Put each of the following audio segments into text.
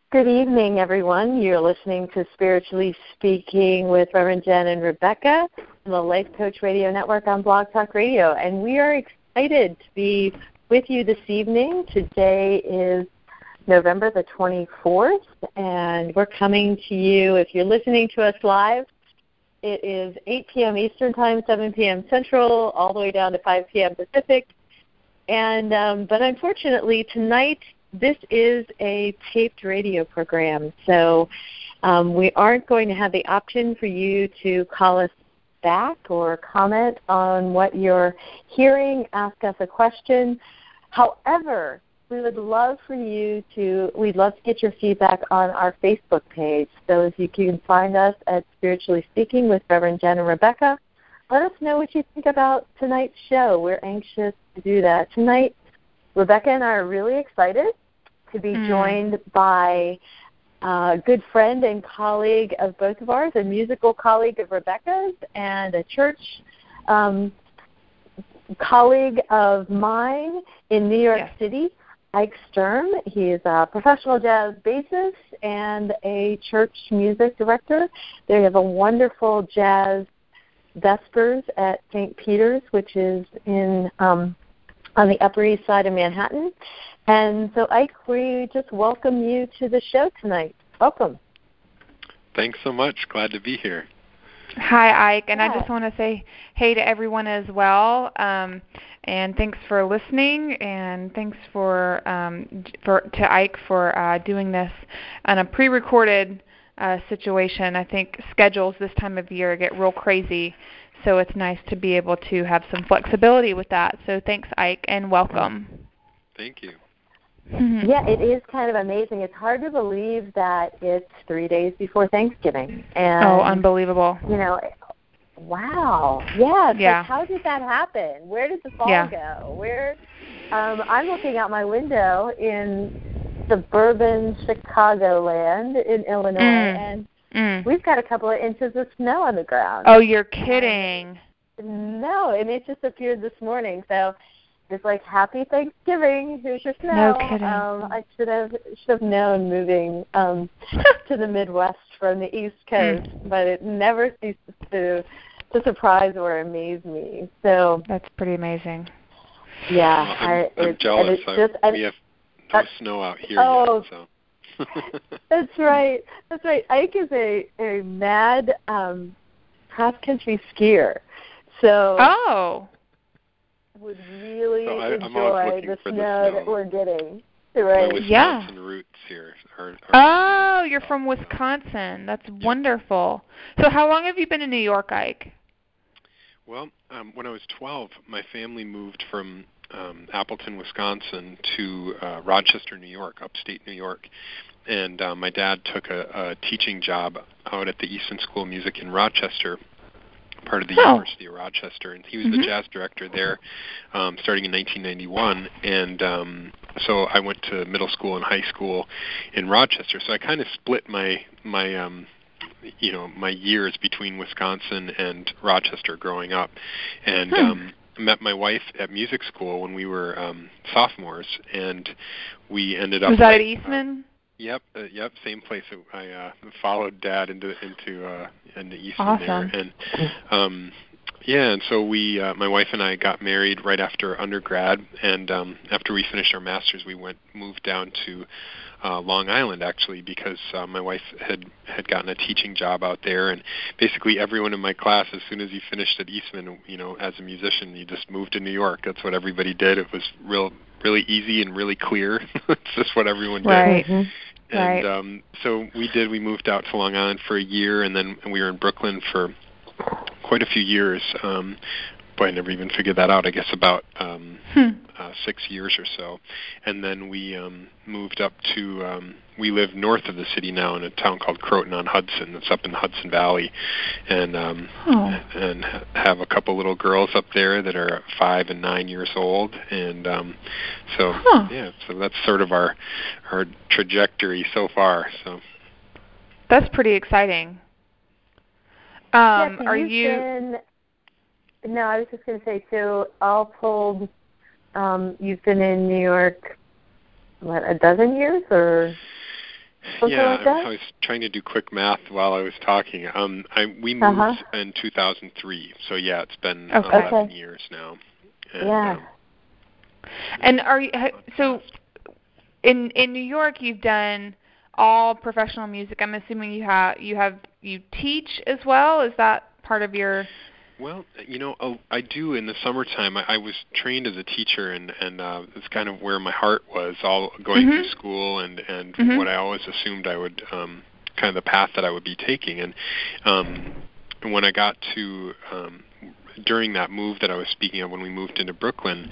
Good evening, everyone. You're listening to Spiritually Speaking with Reverend Jen and Rebecca on the Life Coach Radio Network on Blog Talk Radio. And we are excited to be with you this evening. Today is November the 24th, and we're coming to you, if you're listening to us live, it is 8 p.m. Eastern Time, 7 p.m. Central, all the way down to 5 p.m. Pacific. And but unfortunately, tonight, this is a taped radio program, so we aren't going to have the option for you to call us back or comment on what you're hearing, ask us a question. However, we'd love to get your feedback on our Facebook page. So if you can find us at Spiritually Speaking with Reverend Jen and Rebecca, let us know what you think about tonight's show. We're anxious to do that. Tonight, Rebecca and I are really excited to be joined by a good friend and colleague of both of ours, a musical colleague of Rebecca's, and a church colleague of mine in New York City, Ike Sturm. He is a professional jazz bassist and a church music director. They have a wonderful jazz Vespers at St. Peter's, which is on the Upper East Side of Manhattan. And so, Ike, we just welcome you to the show tonight. Welcome. Thanks so much. Glad to be here. Hi, Ike. And I just want to say hey to everyone as well. And thanks for listening. And thanks to Ike for doing this on a pre-recorded situation. I think schedules this time of year get real crazy. So it's nice to be able to have some flexibility with that. So thanks, Ike, and welcome. Thank you. Yeah, it is kind of amazing. It's hard to believe that it's 3 days before Thanksgiving. And, unbelievable. You know, wow. Yeah. Yeah. Like, how did that happen? Where did the fall go? I'm looking out my window in suburban Chicagoland in Illinois, and we've got a couple of inches of snow on the ground. Oh, you're kidding. No, and it just appeared this morning. So it's like, happy Thanksgiving. Here's your snow. No kidding. I should have known moving to the Midwest from the East Coast, but it never ceases to surprise or amaze me. So that's pretty amazing. Yeah, I'm jealous. We have no snow out here yet. So. That's right. Ike is a mad cross-country skier. So would really enjoy the snow that we're getting. Right. My Wisconsin roots here. You're from Wisconsin. That's wonderful. So how long have you been in New York, Ike? Well, when I was 12, my family moved from Appleton, Wisconsin to Rochester, New York, upstate New York. And my dad took a teaching job out at the Easton School of Music in Rochester, part of the University of Rochester, and he was the jazz director there starting in 1991. And so I went to middle school and high school in Rochester. So I kind of split my years between Wisconsin and Rochester growing up. And met my wife at music school when we were sophomores, and we ended up. Was that at Eastman? Yep, same place. I followed Dad into Eastman awesome. there, and and so we, my wife and I, got married right after undergrad, and after we finished our masters, we moved down to Long Island actually, because my wife had gotten a teaching job out there, and basically everyone in my class, as soon as you finished at Eastman, as a musician, you just moved to New York. That's what everybody did. It was really easy and really clear. It's just what everyone did. Right. And so we did. We moved out to Long Island for a year, and then we were in Brooklyn for quite a few years. But I never even figured that out. I guess about 6 years or so, and then we moved up to. We live north of the city now in a town called Croton on Hudson. It's up in the Hudson Valley, and have a couple little girls up there that are 5 and 9 years old, and so that's sort of our trajectory so far. So that's pretty exciting. Are you? No, I was just going to say, so all told, you've been in New York, what, a dozen years, or? something like that? I was trying to do quick math while I was talking. We moved in 2003, so yeah, it's been 11 years now. And, and are you so in New York? You've done all professional music. I'm assuming you teach as well. Is that part of your? Well, I do in the summertime. I was trained as a teacher, and it's kind of where my heart was, all going through school, and what I always assumed I would, kind of the path that I would be taking. And when I got to, during that move that I was speaking of, when we moved into Brooklyn,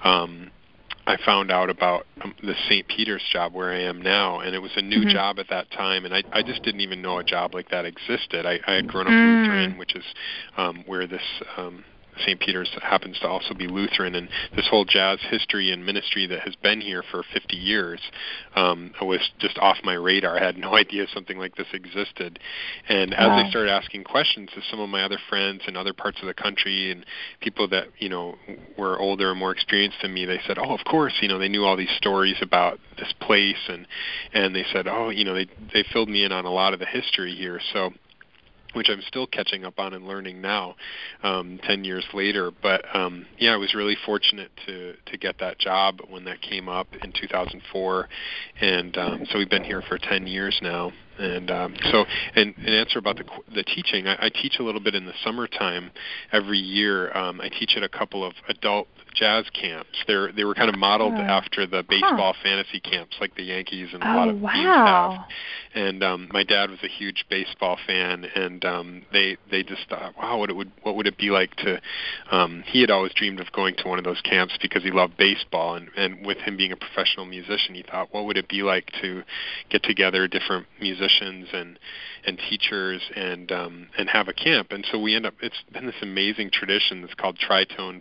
I found out about the St. Peter's job where I am now, and it was a new job at that time, and I just didn't even know a job like that existed. I had grown up Lutheran, which is where this St. Peter's happens to also be Lutheran, and this whole jazz history and ministry that has been here for 50 years was just off my radar. I had no idea something like this existed. And as I started asking questions to some of my other friends in other parts of the country and people that, were older and more experienced than me, they said, oh, of course, they knew all these stories about this place, and they said, oh, they filled me in on a lot of the history here. So, which I'm still catching up on and learning now, 10 years later. But I was really fortunate to get that job when that came up in 2004, and so we've been here for 10 years now. And so, in answer about the teaching, I teach a little bit in the summertime every year. I teach at a couple of adult jazz camps. They were kind of modeled after the baseball fantasy camps, like the Yankees and a lot of teams have. And my dad was a huge baseball fan, and they just thought, wow, what would it be like to? He had always dreamed of going to one of those camps because he loved baseball, and with him being a professional musician, he thought, what would it be like to get together different musicians and teachers and have a camp? And so we end up, it's been this amazing tradition that's called Tritone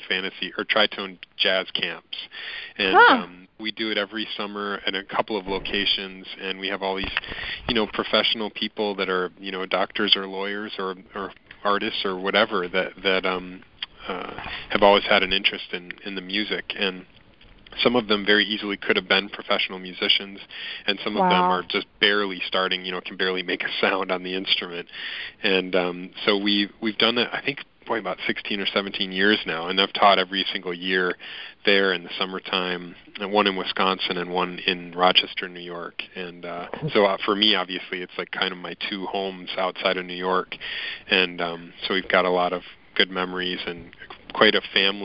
Jazz Camps, and we do it every summer at a couple of locations, and we have all these professional people that are doctors or lawyers or artists or whatever that have always had an interest in the music, and some of them very easily could have been professional musicians, and some of them are just barely starting, can barely make a sound on the instrument. And so we've done that, I think, about 16 or 17 years now, and I've taught every single year there in the summertime, one in Wisconsin and one in Rochester, New York. And so for me, obviously, it's like kind of my two homes outside of New York. And so we've got a lot of good memories and quite a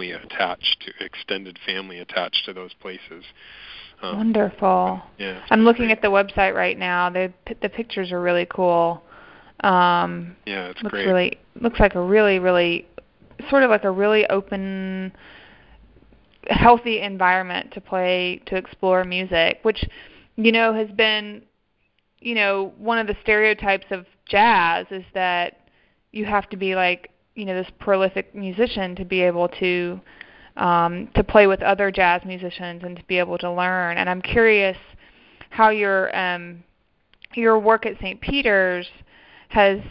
extended family attached to those places. Wonderful. Yeah, I'm looking at the website right now. The pictures are really cool. It's great. Looks like a really sort of like a really open, healthy environment to explore music, which has been one of the stereotypes of jazz is that you have to be like this prolific musician to be able to play with other jazz musicians and to be able to learn. And I'm curious how your work at St. Peter's has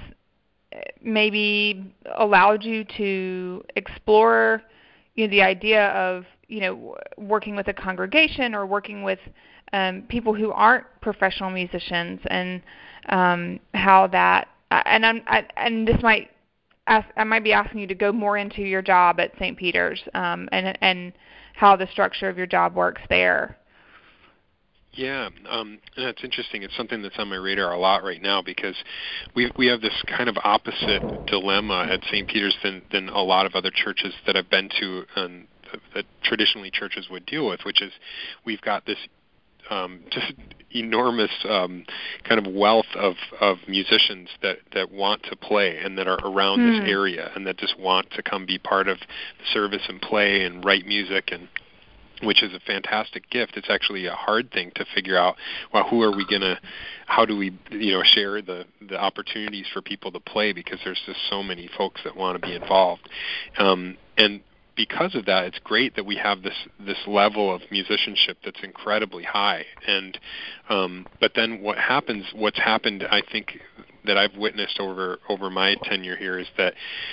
maybe allowed you to explore the idea of working with a congregation or working with people who aren't professional musicians, and how that and this might I might be asking you to go more into your job at St. Peter's and how the structure of your job works there. Yeah, that's interesting. It's something that's on my radar a lot right now because we have this kind of opposite dilemma at St. Peter's than a lot of other churches that I've been to and that traditionally churches would deal with, which is we've got this just enormous kind of wealth of musicians that want to play and that are around this area and that just want to come be part of the service and play and write music, and which is a fantastic gift. It's actually a hard thing to figure out, well, how do we share the opportunities for people to play, because there's just so many folks that want to be involved. And because of that, it's great that we have this level of musicianship that's incredibly high. And but then what's happened, I think, that I've witnessed over my tenure here is that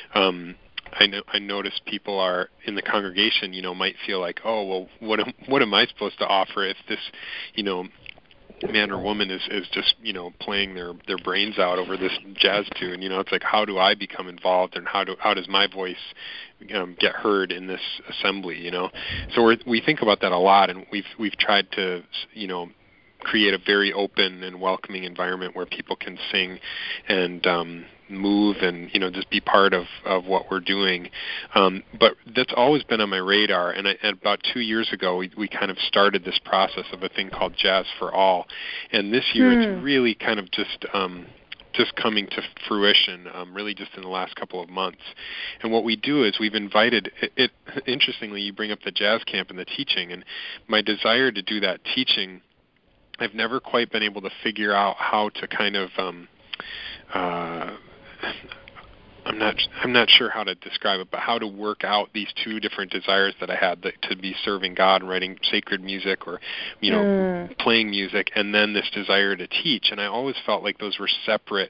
I notice people are in the congregation, might feel like, oh, well, what am I supposed to offer if this, man or woman is just, playing their brains out over this jazz tune. It's like, how do I become involved, and how does my voice get heard in this assembly? So we think about that a lot, and we've tried to create a very open and welcoming environment where people can sing and move and just be part of what we're doing. But that's always been on my radar, and about 2 years ago we kind of started this process of a thing called Jazz for All, and this year it's really kind of just coming to fruition, really just in the last couple of months. And what we do is we've invited it. Interestingly, you bring up the jazz camp and the teaching, and my desire to do that teaching, I've never quite been able to figure out how to kind of I'm not sure how to describe it, but how to work out these two different desires that I had, to be serving God and writing sacred music, or playing music, and then this desire to teach. And I always felt like those were separate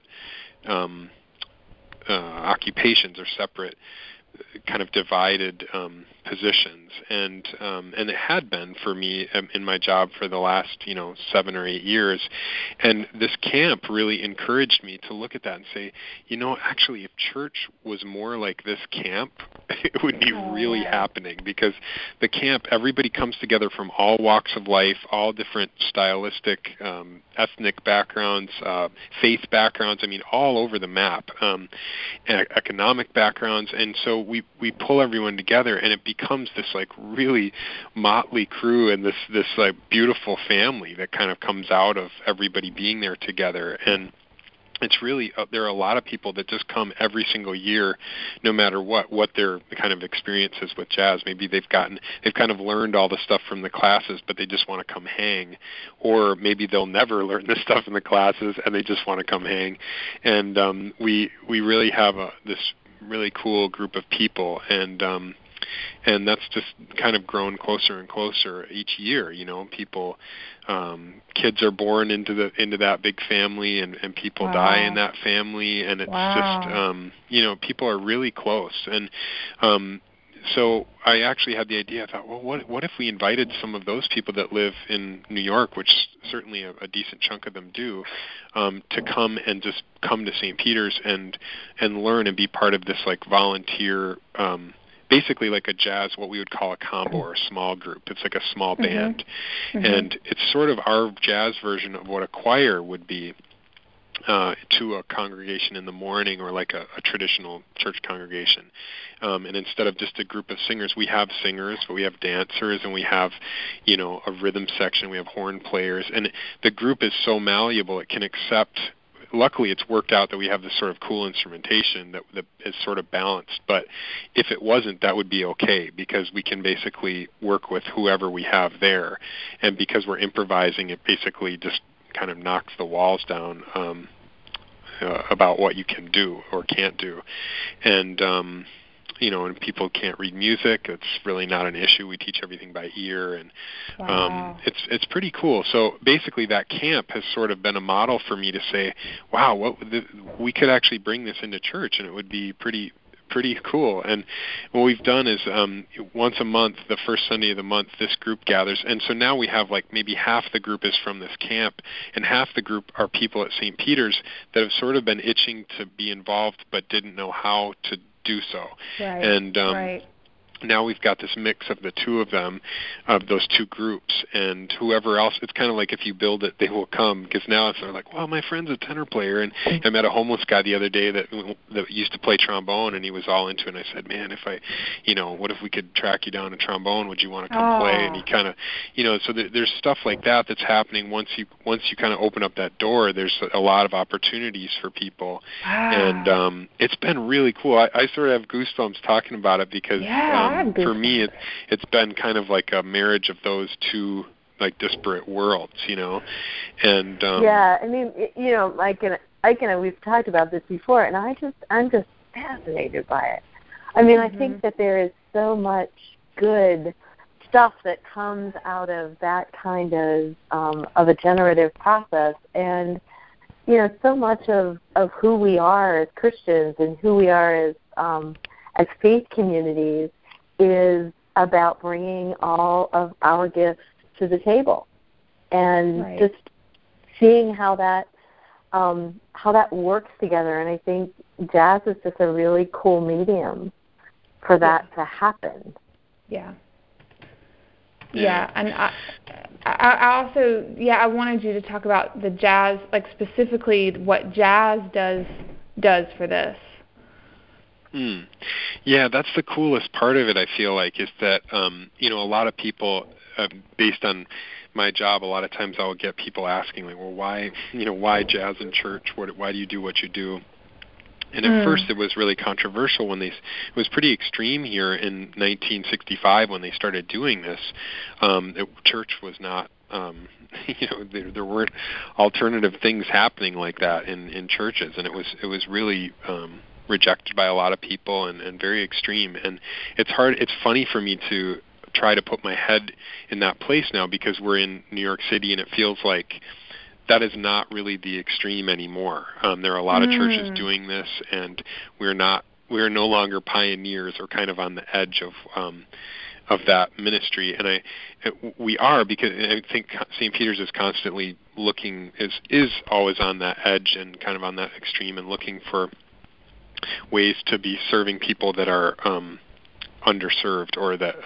occupations, or separate kind of divided positions, and it had been for me in my job for the last 7 or 8 years. And this camp really encouraged me to look at that and say, actually, if church was more like this camp, it would be really happening, because the camp, everybody comes together from all walks of life, all different stylistic, ethnic backgrounds, faith backgrounds, all over the map, economic backgrounds, and so we pull everyone together, and it becomes this like really motley crew, and this like beautiful family that kind of comes out of everybody being there together. And it's really there are a lot of people that just come every single year, no matter what their kind of experience is with jazz. Maybe they've kind of learned all the stuff from the classes, but they just want to come hang, or maybe they'll never learn the stuff in the classes and they just want to come hang. And we really have this really cool group of people, and that's just kind of grown closer and closer each year. People, kids are born into that big family, and people die in that family, and it's just people are really close. And so I actually had the idea. I thought, well, what if we invited some of those people that live in New York, which certainly a decent chunk of them do, to come to St. Peter's and learn and be part of this like volunteer, basically like a jazz, what we would call a combo or a small group. It's like a small band, and it's sort of our jazz version of what a choir would be to a congregation in the morning, or like a traditional church congregation. And instead of just a group of singers, we have singers, but we have dancers, and we have, a rhythm section, we have horn players, and the group is so malleable it can accept. Luckily, it's worked out that we have this sort of cool instrumentation that is sort of balanced. But if it wasn't, that would be okay, because we can basically work with whoever we have there. And because we're improvising, it basically just kind of knocks the walls down about what you can do or can't do. And and people can't read music, it's really not an issue. We teach everything by ear, and it's pretty cool. So basically that camp has sort of been a model for me to say, wow, we could actually bring this into church, and it would be pretty cool. And what we've done is once a month, the first Sunday of the month, this group gathers. And so now we have like maybe half the group is from this camp, and half the group are people at St. Peter's that have sort of been itching to be involved but didn't know how to do so. And now we've got this mix of the two of them, of those two groups, and whoever else. It's kind of like if you build it, they will come, because now it's sort of like, well, my friend's a tenor player, and I met a homeless guy the other day that used to play trombone, and he was all into it, and I said, man, what if we could track you down a trombone? Would you want to come play? And he kind of, so there's stuff like that that's happening. Once you kind of open up that door, there's a lot of opportunities for people, and it's been really cool. I sort of have goosebumps talking about it, because for me, it's been kind of like a marriage of those two like disparate worlds, and Mike and we've talked about this before, and I'm just fascinated by it. I think that there is so much good stuff that comes out of that kind of a generative process, and so much of who we are as Christians and who we are as faith communities is about bringing all of our gifts to the table, and just seeing how that works together. And I think jazz is just a really cool medium for that to happen. Yeah. Yeah, and I also, I wanted you to talk about the jazz, like specifically what jazz does for this. Yeah, that's the coolest part of it, I feel like, is that, a lot of people, based on my job, a lot of times I'll get people asking, like, well, why jazz in church? Why do you do what you do? And at first it was really controversial when it was pretty extreme here in 1965 when they started doing this. Church was not, there weren't alternative things happening like that in churches, and it was really rejected by a lot of people and very extreme. And it's funny for me to try to put my head in that place now, because we're in New York City and it feels like that is not really the extreme anymore. There are a lot of churches doing this, and we are no longer pioneers or kind of on the edge of that ministry. And we are, because I think St. Peter's is constantly looking, is always on that edge and kind of on that extreme, and looking for ways to be serving people that are underserved, or that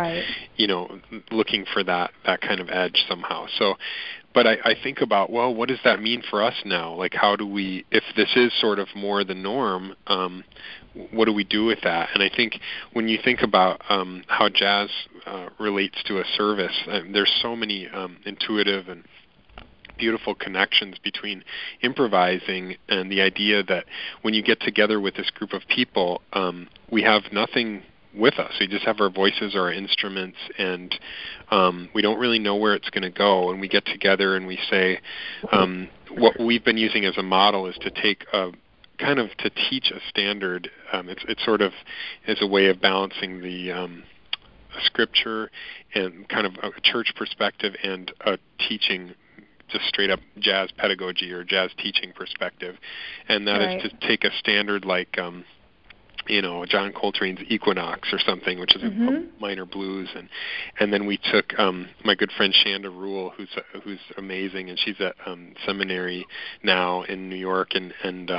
looking for that kind of edge somehow. So, but I think about, well, what does that mean for us now? Like, how do we, if this is sort of more the norm, what do we do with that? And I think when you think about how jazz relates to a service, there's so many intuitive and beautiful connections between improvising and the idea that when you get together with this group of people, we have nothing with us. We just have our voices or our instruments, and we don't really know where it's going to go. And we get together and we say, what we've been using as a model is to take to teach a standard. It's sort of as a way of balancing the scripture and kind of a church perspective and a teaching, just straight up jazz pedagogy or jazz teaching perspective. And that is to take a standard like John Coltrane's Equinox or something, which is a minor blues, and then we took my good friend Shanda Rule, who's amazing, and she's at seminary now in New York, and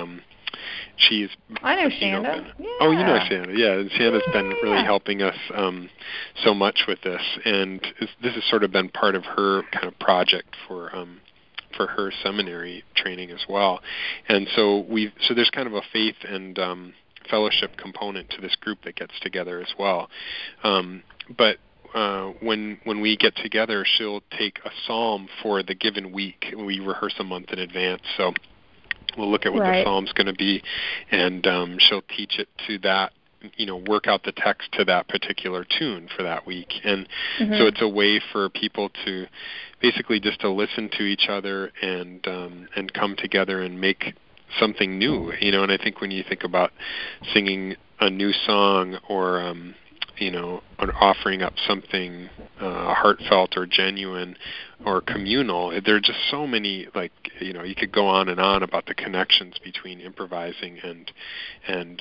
she's I know Shanda. Oh, you know Shanda, yeah. And Shanda's been really helping us so much with this, and this has sort of been part of her kind of project for her seminary training as well. And so there's kind of a faith and fellowship component to this group that gets together as well. But when we get together, she'll take a psalm for the given week. We rehearse a month in advance, so we'll look at what the psalm's going to be, and she'll teach it to that, work out the text to that particular tune for that week. And so it's a way for people to basically just to listen to each other and come together and make something new, and I think when you think about singing a new song or offering up something heartfelt or genuine or communal, there are just so many, you could go on and on about the connections between improvising and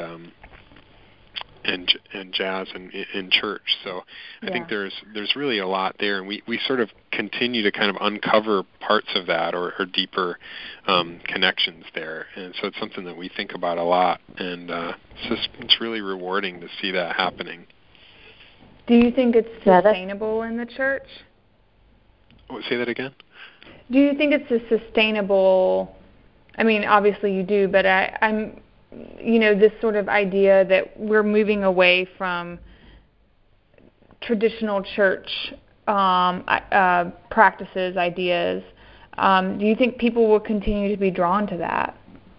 jazz and in church. So I think there's really a lot there, and we sort of continue to kind of uncover parts of that or deeper connections there. And so it's something that we think about a lot, and it's really rewarding to see that happening. Do you think it's sustainable in the church? Say that again? Do you think it's a sustainable, I mean, obviously you do, but I'm this sort of idea that we're moving away from traditional church practices, ideas. Do you think people will continue to be drawn to that?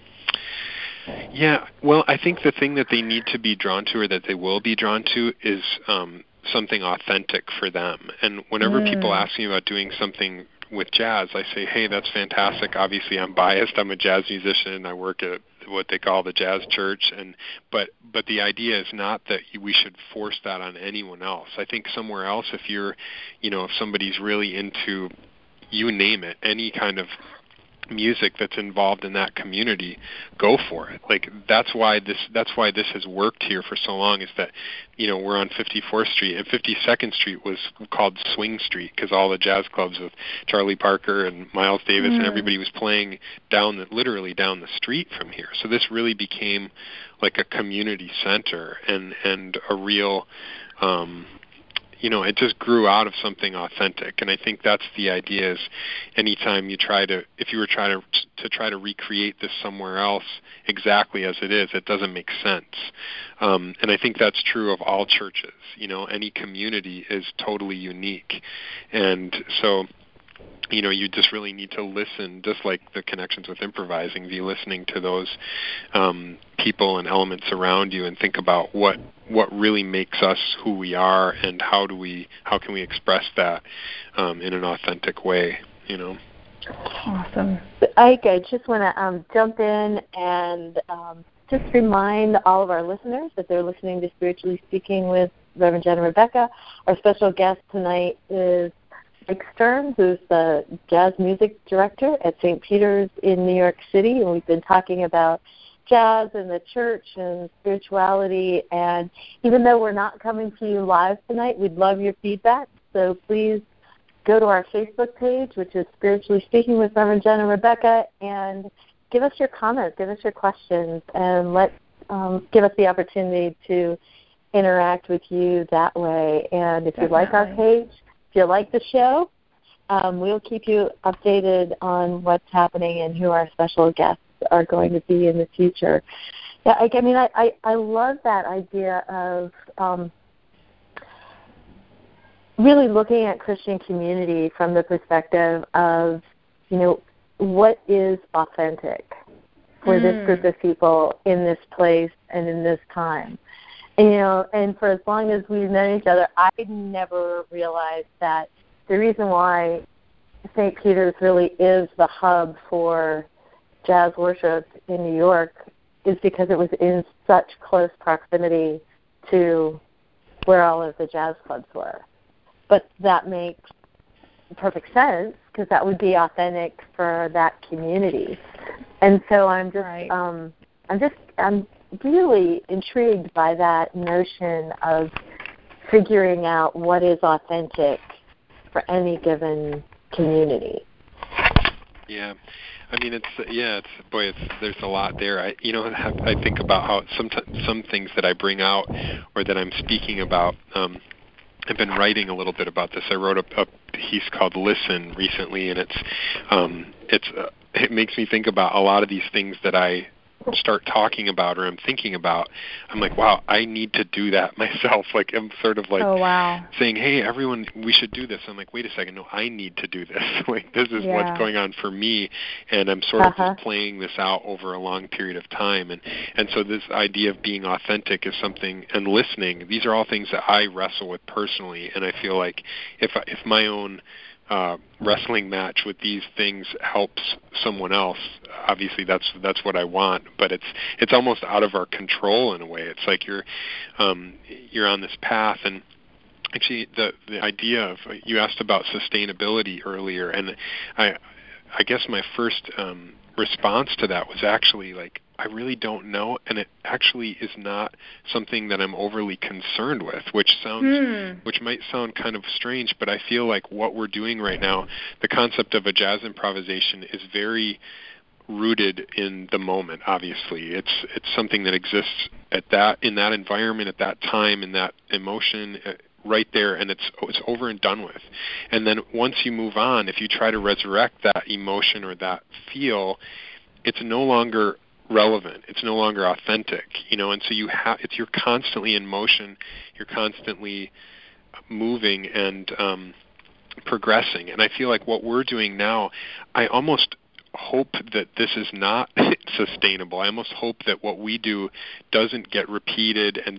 Yeah, well, I think the thing that they need to be drawn to, or that they will be drawn to, is something authentic for them. And whenever people ask me about doing something with jazz, I say, hey, that's fantastic. Obviously, I'm biased. I'm a jazz musician. I work at what they call the jazz church, but the idea is not that we should force that on anyone else. I think somewhere else, if somebody's really into, you name it, any kind of music that's involved in that community, go for it. Like that's why this has worked here for so long, is that, you know, we're on 54th Street, and 52nd Street was called Swing Street because all the jazz clubs with Charlie Parker and Miles Davis and everybody was playing literally down the street from here. So this really became like a community center and a real you know, it just grew out of something authentic. And I think that's the idea, is anytime you if you were trying to recreate this somewhere else exactly as it is, it doesn't make sense. And I think that's true of all churches. You know, any community is totally unique. And so, you know, you just really need to listen, just like the connections with improvising, be listening to those people and elements around you and think about what really makes us who we are, and how can we express that in an authentic way, you know. Awesome. Ike, I just want to jump in and just remind all of our listeners that they're listening to Spiritually Speaking with Reverend Jen and Rebecca. Our special guest tonight is Ike Stearns, who's the jazz music director at St. Peter's in New York City, and we've been talking about jazz and the church and spirituality. And even though we're not coming to you live tonight, we'd love your feedback. So please go to our Facebook page, which is Spiritually Speaking with Reverend Jen and Rebecca, and give us your comments, give us your questions, and give us the opportunity to interact with you that way. And if you like our page, if you like the show, we'll keep you updated on what's happening and who our special guests are going to be in the future. Yeah, I mean, I love that idea of really looking at Christian community from the perspective of, you know, what is authentic for this group of people in this place and in this time. And, you know, and for as long as we've known each other, I never realized that the reason why St. Peter's really is the hub for jazz worship in New York is because it was in such close proximity to where all of the jazz clubs were. But that makes perfect sense, because that would be authentic for that community. And so I'm really intrigued by that notion of figuring out what is authentic for any given community. Yeah. I mean, there's a lot there. I think about how some things that I bring out or that I'm speaking about, I've been writing a little bit about this. I wrote a piece called "Listen" recently, and it makes me think about a lot of these things that I start talking about or I'm thinking about. I'm like, wow, I need to do that myself. Like, I'm sort of like saying, hey, everyone, we should do this. I'm like, wait a second, no, I need to do this. Like, this is what's going on for me, and I'm sort of just playing this out over a long period of time. And so this idea of being authentic is something, and listening, these are all things that I wrestle with personally, and I feel like if my own wrestling match with these things helps someone else, obviously that's what I want, but it's almost out of our control in a way. It's like you're on this path. And actually the idea of, you asked about sustainability earlier, and I guess my first response to that was actually like, I really don't know, and it actually is not something that I'm overly concerned with, which might sound kind of strange, but I feel like what we're doing right now, the concept of a jazz improvisation, is very rooted in the moment. Obviously, it's something that exists in that environment, at that time, in that emotion, right there, and it's over and done with. And then once you move on, if you try to resurrect that emotion or that feel, it's no longer relevant. It's no longer authentic, you know. And so you're constantly in motion. You're constantly moving and progressing. And I feel like what we're doing now, I almost hope that this is not sustainable. I almost hope that what we do doesn't get repeated and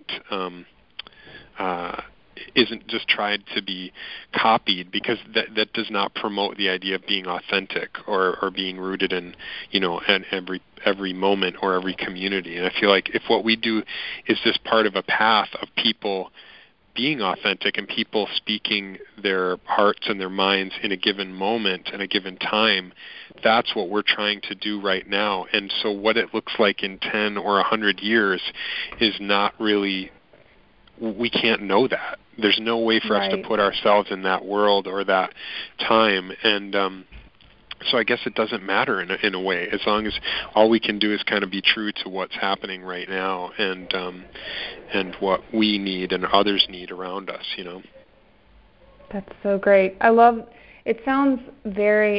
isn't just tried to be copied, because that does not promote the idea of being authentic or being rooted in, you know, and every moment or every community. And I feel like if what we do is just part of a path of people being authentic and people speaking their hearts and their minds in a given moment and a given time, that's what we're trying to do right now. And so what it looks like in 10 or 100 years is not really, we can't know that. There's no way for us to put ourselves in that world or that time. And so I guess it doesn't matter in a way, as long as all we can do is kind of be true to what's happening right now and what we need and others need around us, you know. That's so great. I love. It sounds very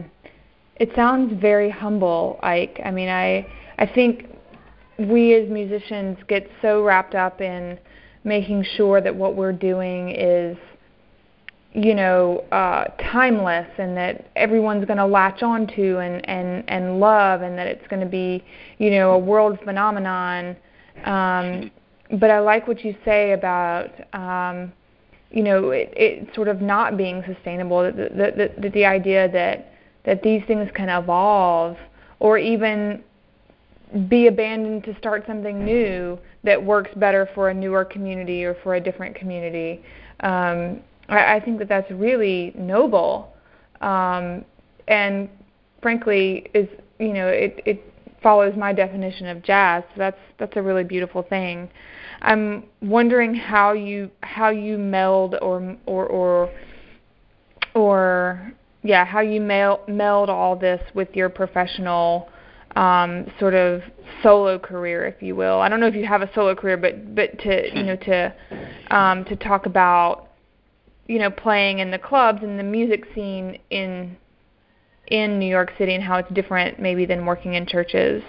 humble, Ike. I mean, I think we as musicians get so wrapped up in making sure that what we're doing is, you know, timeless, and that everyone's going to latch onto and love, and that it's going to be, you know, a world phenomenon. But I like what you say about, you know, it sort of not being sustainable. The idea that these things can evolve, or even be abandoned to start something new that works better for a newer community or for a different community. I think that that's really noble, and frankly, is, you know, it follows my definition of jazz. So that's a really beautiful thing. I'm wondering how you meld how you meld all this with your professional sort of solo career, if you will. I don't know if you have a solo career, but to, you know, to talk about, you know, playing in the clubs and the music scene in New York City, and how it's different maybe than working in churches.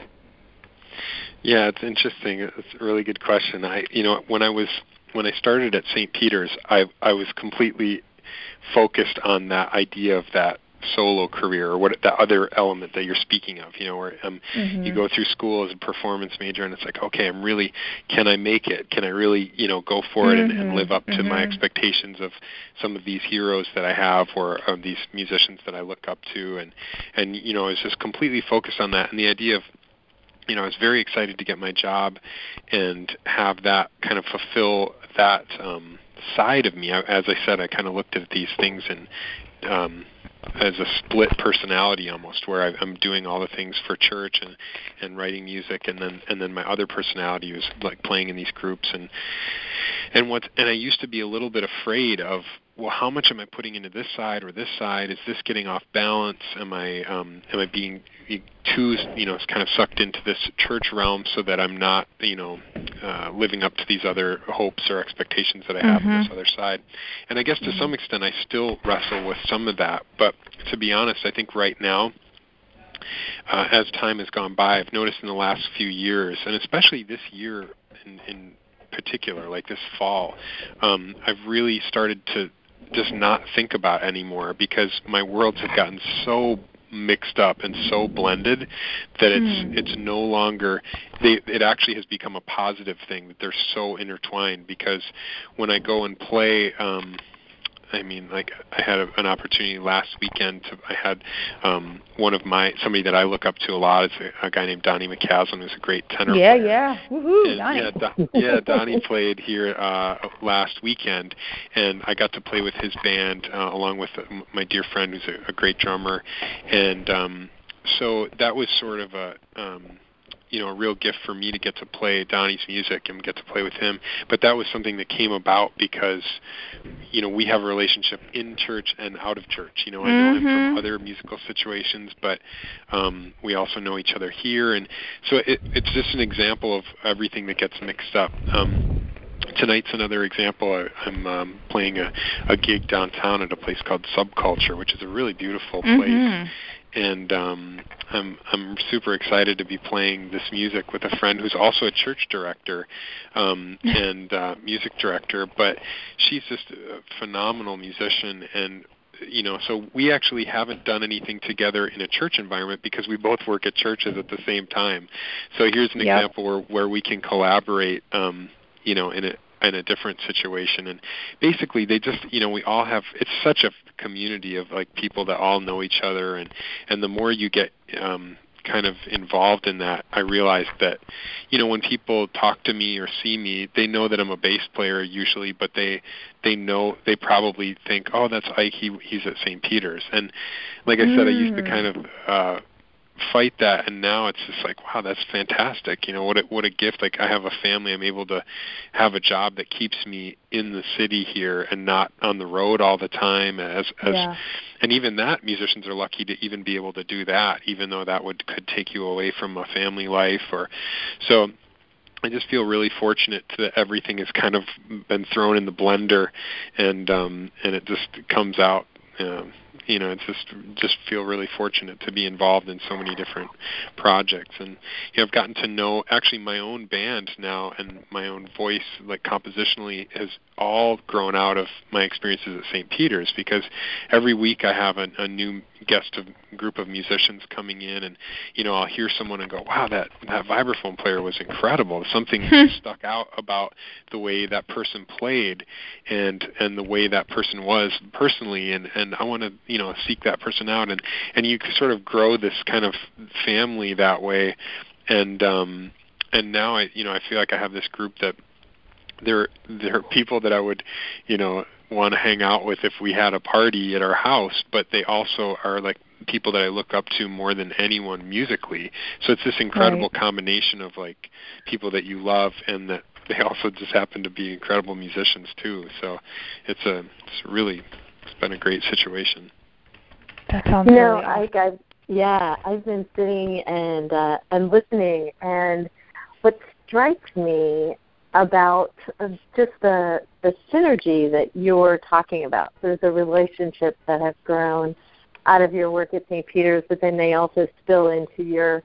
Yeah, it's interesting. It's a really good question. When I started at St. Peter's, I was completely focused on that idea of that solo career, or what that other element that you're speaking of, you know, where you go through school as a performance major, and it's like, okay, can I make it? Can I really, you know, go for it and live up to my expectations of some of these heroes that I have, or of these musicians that I look up to, and you know, I was just completely focused on that, and the idea of, you know, I was very excited to get my job and have that kind of fulfill that side of me. As I said, I kind of looked at these things and as a split personality almost, where I'm doing all the things for church and writing music, and then my other personality was like playing in these groups, and I used to be a little bit afraid of, well, how much am I putting into this side or this side? Is this getting off balance? Am I being too, you know, kind of sucked into this church realm so that I'm not, you know, living up to these other hopes or expectations that I have on this other side? And I guess to some extent I still wrestle with some of that. But to be honest, I think right now, as time has gone by, I've noticed in the last few years, and especially this year in particular, like this fall, I've really started to just not think about anymore, because my worlds have gotten so mixed up and so blended that it's no longer, it actually has become a positive thing that they're so intertwined. Because when I go and play, I mean, like, I had an opportunity last weekend I had somebody that I look up to a lot is a guy named Donnie McCaslin, who's a great tenor player. Yeah, woohoo, Donnie. Donnie played here last weekend, and I got to play with his band along with my dear friend who's a great drummer, and so that was sort of a real gift for me to get to play Donnie's music and get to play with him. But that was something that came about because, you know, we have a relationship in church and out of church. You know, I know him from other musical situations, but we also know each other here. And so it's just an example of everything that gets mixed up. Tonight's another example. I'm playing a gig downtown at a place called Subculture, which is a really beautiful place. And I'm super excited to be playing this music with a friend who's also a church director and music director, but she's just a phenomenal musician. And you know, so we actually haven't done anything together in a church environment because we both work at churches at the same time. So here's an example where we can collaborate, you know, in a different situation. And basically they just, you know, we all have, it's such a community of like people that all know each other, and the more you get kind of involved in that, I realized that, when people talk to me or see me, they know that I'm a bass player usually, but they probably think, oh, that's Ike, he's at St. Peter's. And like I said, I used to kind of fight that, and now it's just like, wow, that's fantastic. What a gift. Like, I have a family. I'm able to have a job that keeps me in the city here and not on the road all the time. And even that, musicians are lucky to even be able to do that, even though that could take you away from a family life. So I just feel really fortunate that everything has kind of been thrown in the blender, and it just comes out. It's just feel really fortunate to be involved in so many different projects. And I've gotten to know actually my own band now, and my own voice, like compositionally, has all grown out of my experiences at St. Peter's, because every week I have a new group of musicians coming in, and I'll hear someone and go, wow, that vibraphone player was incredible. Something stuck out about the way that person played and the way that person was personally, and I want to seek that person out, and you sort of grow this kind of family that way. And now I feel like I have this group that there are people that I would want to hang out with if we had a party at our house, but they also are like people that I look up to more than anyone musically. So it's this incredible combination of like people that you love, and that they also just happen to be incredible musicians too. So it's been a great situation. That sounds really awesome. I've been sitting and listening, and what strikes me about just the synergy that you're talking about. There's a relationship that has grown out of your work at St. Peter's, but then they also spill into your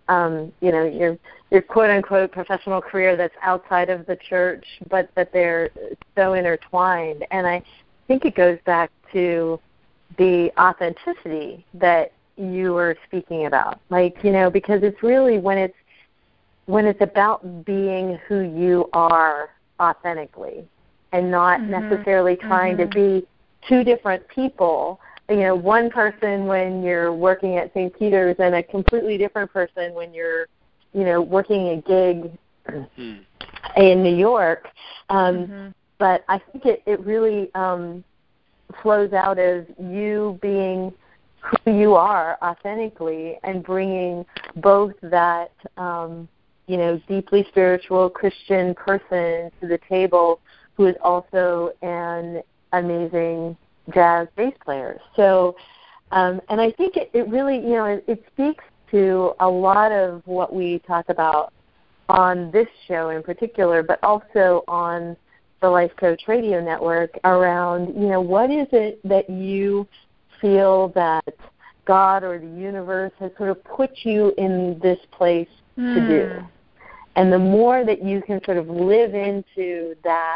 quote unquote professional career that's outside of the church, but that they're so intertwined. And I think it goes back to the authenticity that you were speaking about, because it's really when it's about being who you are authentically, and not necessarily trying to be two different people. One person when you're working at St. Peter's, and a completely different person when you're, working a gig in New York. But I think it really flows out of you being who you are authentically, and bringing both that, deeply spiritual Christian person to the table, who is also an amazing jazz bass player. So, and I think it really, it speaks to a lot of what we talk about on this show in particular, but also on the Life Coach Radio Network, around, what is it that you feel that God or the universe has sort of put you in this place to do. And the more that you can sort of live into that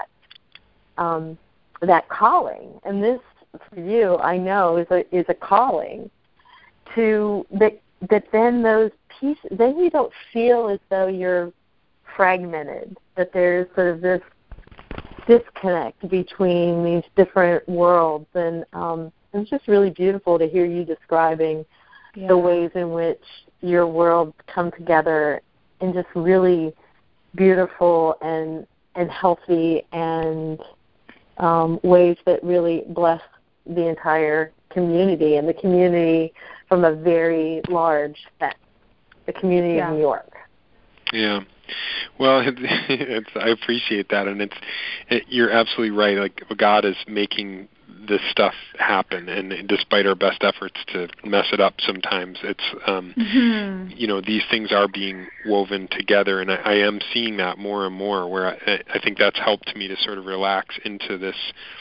that calling, and this for you, I know, is a calling to that then those pieces, then you don't feel as though you're fragmented, that there's sort of this disconnect between these different worlds. And it's just really beautiful to hear you describing the ways in which your worlds come together in just really beautiful and healthy and ways that really bless the entire community, and the community from a very large sense, the community of New York. Yeah. Well, I appreciate that, and you're absolutely right. Like, God is making this stuff happen, and despite our best efforts to mess it up sometimes, it's these things are being woven together, and I am seeing that more and more, where I think that's helped me to sort of relax into this,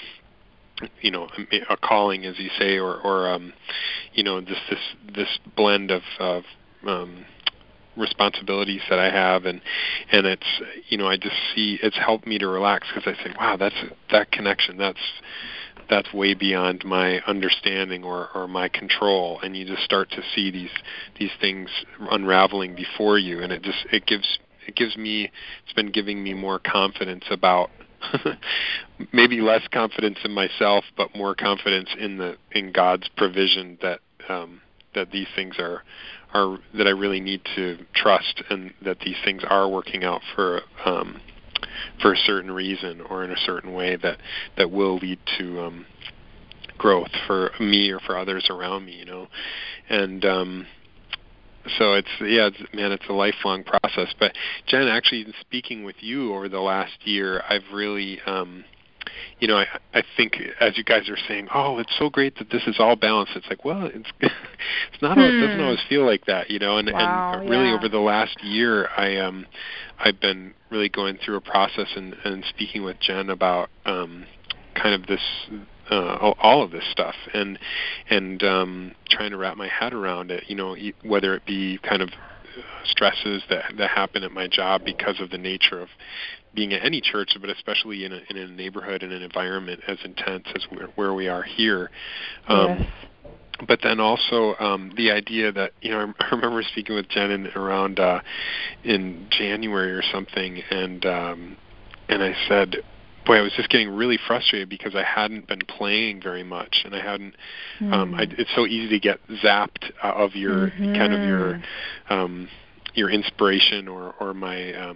a calling, as you say, or this blend of responsibilities that I have, and it's, I just see it's helped me to relax, because I think, wow, that connection, that's way beyond my understanding or my control, and you just start to see these things unraveling before you, and it's been giving me more confidence about maybe less confidence in myself, but more confidence in God's provision that that these things are that I really need to trust, and that these things are working out for a certain reason or in a certain way that will lead to growth for me or for others around me, and so it's a lifelong process. But Jen, actually, speaking with you over the last year, I've really I think, as you guys are saying, oh, it's so great that this is all balanced. It's like, well, it's not. It doesn't always feel like that, And, wow, and really, over the last year, I've been really going through a process and speaking with Jen about kind of this. All of this stuff, and trying to wrap my head around it. Whether it be kind of stresses that happen at my job because of the nature of being at any church, but especially in a neighborhood and an environment as intense as where we are here. Yes. But then also the idea that I remember speaking with Jen around in January or something, and I said, boy, I was just getting really frustrated because I hadn't been playing very much, and I hadn't. It's so easy to get zapped of your kind of your inspiration or my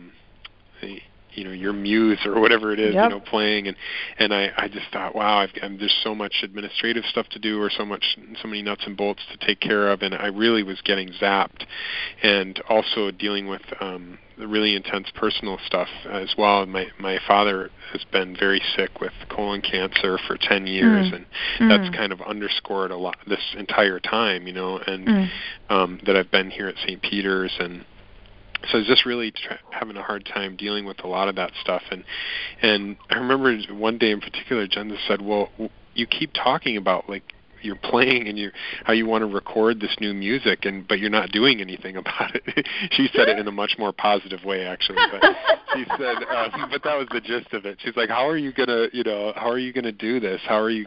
your muse or whatever it is, playing, and I just thought, wow, there's so much administrative stuff to do, or so many nuts and bolts to take care of, and I really was getting zapped, and also dealing with the really intense personal stuff as well. My father has been very sick with colon cancer for 10 years, and that's kind of underscored a lot this entire time, and that I've been here at St. Peter's, and so I was just really having a hard time dealing with a lot of that stuff. And I remember one day in particular, Jen just said, well, you keep talking about, like, you're playing and how you want to record this new music, but you're not doing anything about it. She said it in a much more positive way, actually. But she said, but that was the gist of it. She's like, how are you gonna do this?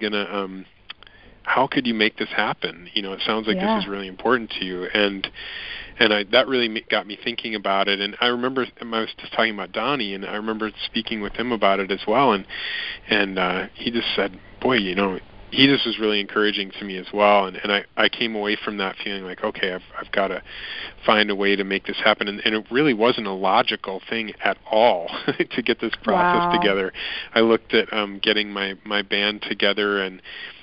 How could you make this happen? It sounds like this is really important to you. And that really got me thinking about it. And I remember I was just talking about Donnie, and I remember speaking with him about it as well. And he just said, boy, he just was really encouraging to me as well. And I came away from that feeling like, okay, I've got to find a way to make this happen. And it really wasn't a logical thing at all to get this process together. I looked at getting my band together, and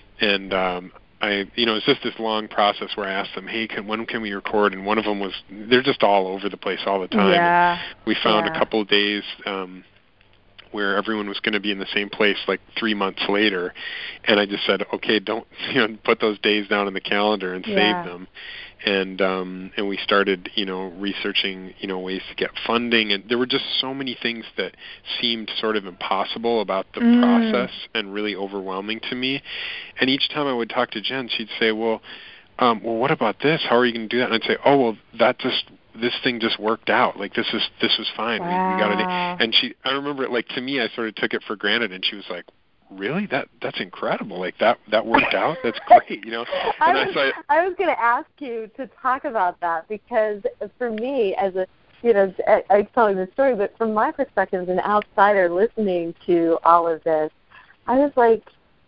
it's just this long process where I asked them, hey, when can we record? And one of them they're just all over the place all the time. Yeah. And we found a couple of days where everyone was going to be in the same place like 3 months later. And I just said, okay, don't put those days down in the calendar and save them. And we started, researching, ways to get funding. And there were just so many things that seemed sort of impossible about the process and really overwhelming to me. And each time I would talk to Jen, she'd say, well, what about this? How are you going to do that? And I'd say, oh, well, this thing just worked out. Like, this was fine. Wow. We got it. And I remember it, like, to me, I sort of took it for granted. And she was like, really? That's incredible. Like, that worked out? That's great, I was going to ask you to talk about that, because for me, as a, I'm telling the story, but from my perspective as an outsider listening to all of this, I was like,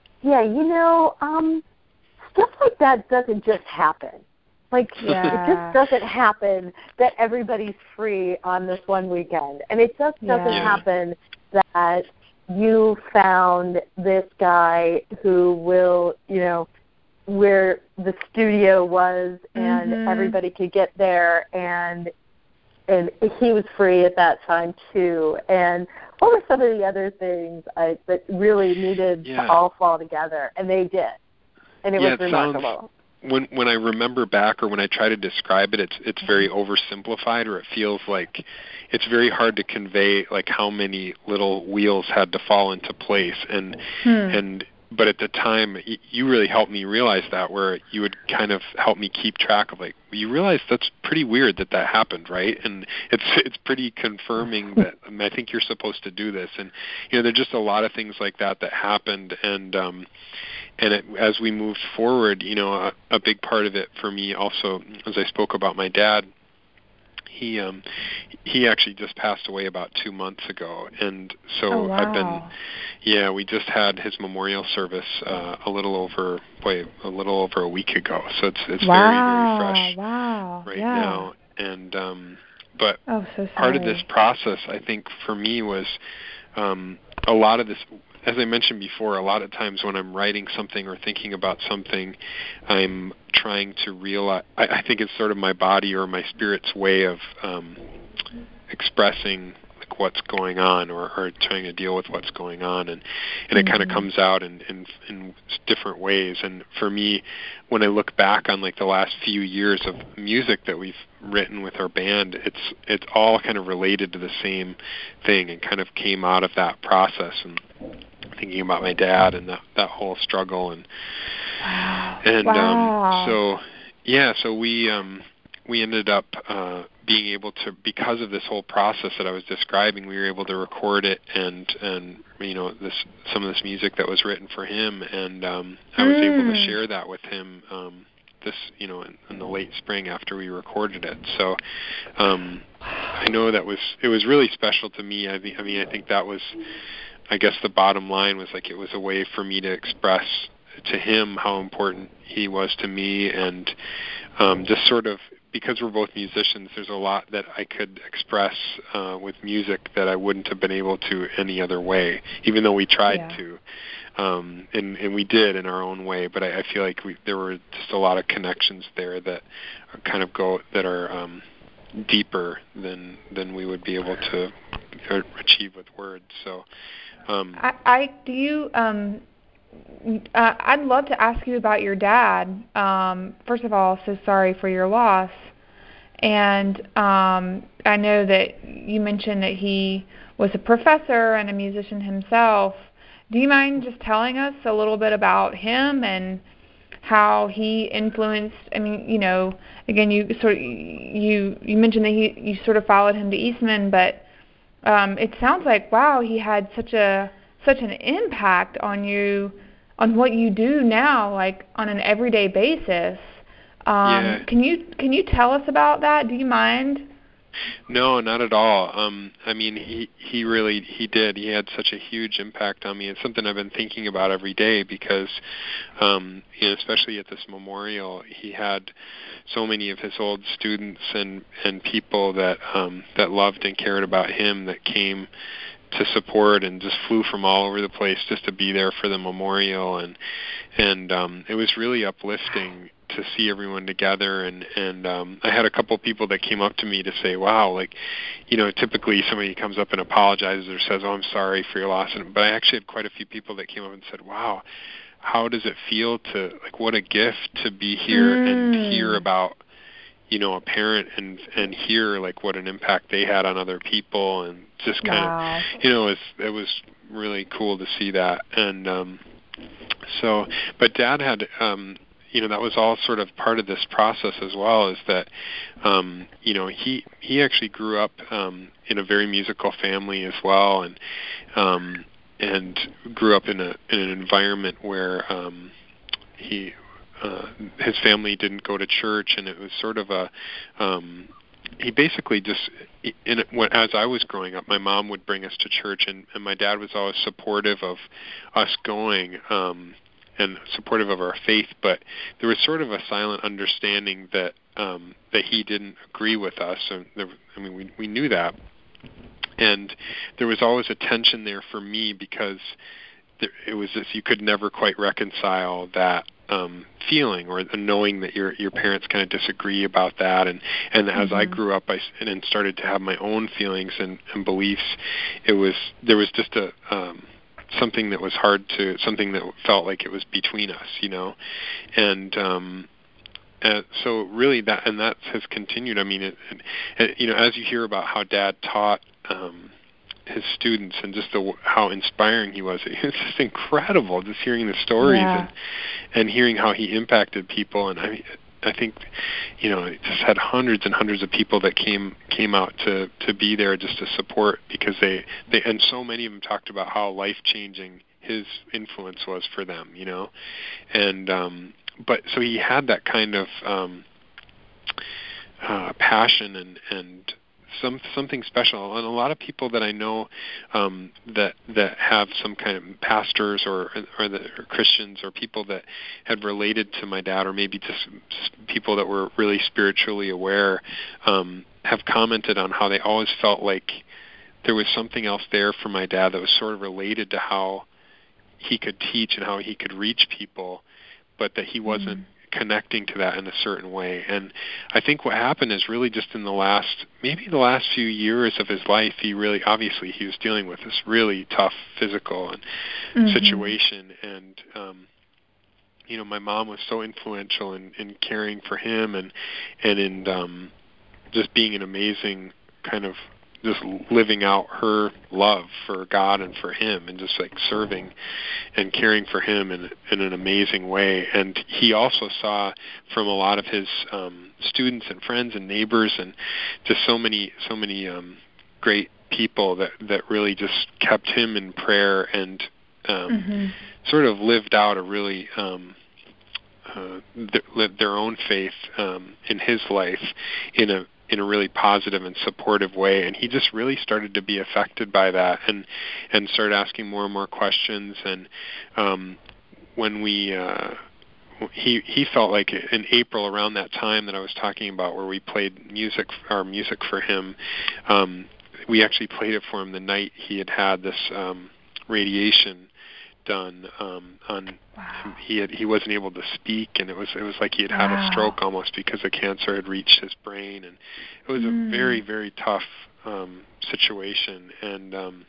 stuff like that doesn't just happen. Like, it just doesn't happen that everybody's free on this one weekend. And it just doesn't happen that you found this guy who will, where the studio was and everybody could get there, and he was free at that time too. And what were some of the other things that really needed to all fall together? And they did. And it was remarkable. When I remember back, or when I try to describe it, it's very oversimplified, or it feels like it's very hard to convey like how many little wheels had to fall into place. But at the time, you really helped me realize that, where you would kind of help me keep track of, like, you realize that's pretty weird that happened, right? And it's pretty confirming that I think you're supposed to do this. And there's just a lot of things like that happened. And as we moved forward, a big part of it for me also, as I spoke about my dad, he actually just passed away about 2 months ago, and so we just had his memorial service a little over a week ago. So it's very, very fresh now. And but part of this process, I think, for me was a lot of this. As I mentioned before, a lot of times when I'm writing something or thinking about something, I'm trying to realize, I think it's sort of my body or my spirit's way of expressing like what's going on or trying to deal with what's going on. And it kind of comes out in different ways. And for me, when I look back on like the last few years of music that we've written with our band, it's all kind of related to the same thing and kind of came out of that process. And thinking about my dad and that whole struggle so we ended up being able to, because of this whole process that I was describing, we were able to record it and some of this music that was written for him, and I was able to share that with him in the late spring after we recorded it. So I know it was really special to me. I think that was, I guess the bottom line was like it was a way for me to express to him how important he was to me, and just sort of, because we're both musicians, there's a lot that I could express with music that I wouldn't have been able to any other way, even though we tried to. And we did in our own way, but I feel like there were just a lot of connections there that are deeper than we would be able to achieve with words. So I'd love to ask you about your dad. First of all, so sorry for your loss. And I know that you mentioned that he was a professor and a musician himself. Do you mind just telling us a little bit about him and how he influenced? I mean, again, you mentioned that you sort of followed him to Eastman, but it sounds like, wow, he had such an impact on you, on what you do now, like on an everyday basis. Can you tell us about that? Do you mind? No, not at all. I mean, he really did. He had such a huge impact on me. It's something I've been thinking about every day because, especially at this memorial, he had so many of his old students and people that loved and cared about him that came to support and just flew from all over the place just to be there for the memorial, and it was really uplifting to see everyone together, and I had a couple people that came up to me to say, wow, like, typically somebody comes up and apologizes or says, oh, I'm sorry for your loss, but I actually had quite a few people that came up and said, wow, how does it feel to, like, what a gift to be here and hear about a parent and hear like what an impact they had on other people, and just kind of it was really cool to see that. And but Dad had that was all sort of part of this process as well, is that he actually grew up in a very musical family as well, and grew up in an environment where his family didn't go to church, and it was sort of he basically just, as I was growing up, my mom would bring us to church, and my dad was always supportive of us going, and supportive of our faith, but there was sort of a silent understanding that he didn't agree with us, and we knew that, and there was always a tension there for me, because it was this, you could never quite reconcile that feeling or knowing that your parents kind of disagree about that, and as I grew up and started to have my own feelings and beliefs, there was just something that was something that felt like it was between us, and so really that has continued. I mean, as you hear about how Dad taught his students and just how inspiring he was, it's just incredible just hearing the stories and hearing how he impacted people. And I think he just had hundreds and hundreds of people that came out to be there just to support, because they and so many of them talked about how life-changing his influence was for them, and but so he had that kind of passion and something special. And a lot of people that I know that have some kind of pastors or Christians or people that had related to my dad, or maybe just people that were really spiritually aware, have commented on how they always felt like there was something else there for my dad that was sort of related to how he could teach and how he could reach people, but that he wasn't connecting to that in a certain way. And I think what happened is really just in the last few years of his life, he was dealing with this really tough physical and situation. And, my mom was so influential in caring for him and in just being an amazing kind of just living out her love for God and for him, and just like serving and caring for him in an amazing way. And he also saw from a lot of his students and friends and neighbors and just so many great people that really just kept him in prayer and sort of lived out a really their own faith in his life in a really positive and supportive way. And he just really started to be affected by that and started asking more and more questions. And when we he felt like in April, around that time that I was talking about, where we played our music for him, we actually played it for him the night he had this radiation done on wow. He wasn't able to speak, and it was like he had had a stroke almost, because the cancer had reached his brain. And it was a very, very tough situation. And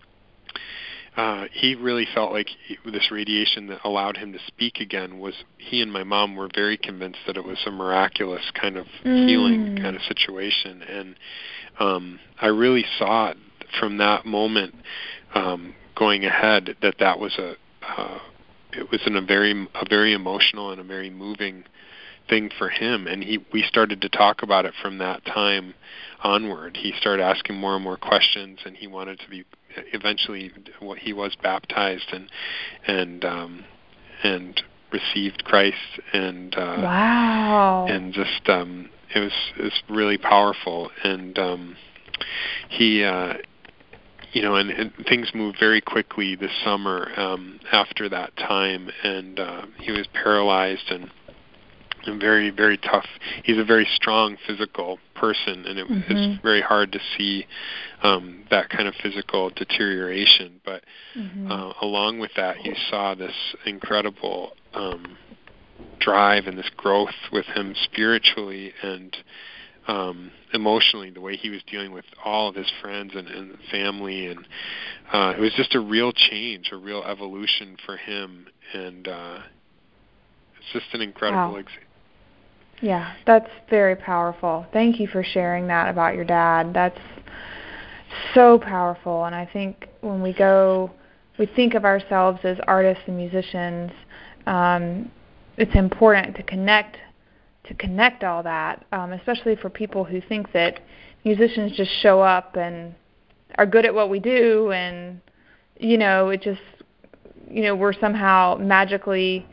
he really felt like this radiation that allowed him to speak again he and my mom were very convinced that it was a miraculous kind of healing kind of situation. And I really saw it from that moment going ahead, that was it was a very emotional and a very moving thing for him. And we started to talk about it from that time onward. He started asking more and more questions, and he wanted to be eventually he was baptized and received Christ. And wow. And just it was really powerful. And he and things moved very quickly this summer after that time, and he was paralyzed and very, very tough. He's a very strong physical person, and it's very hard to see that kind of physical deterioration. But along with that, you saw this incredible drive and this growth with him spiritually and emotionally, the way he was dealing with all of his friends and family. And it was just a real change, a real evolution for him. And it's just an incredible example. Yeah, that's very powerful. Thank you for sharing that about your dad. That's so powerful. And I think when we think of ourselves as artists and musicians, it's important to connect all that, especially for people who think that musicians just show up and are good at what we do, and it just we're somehow magically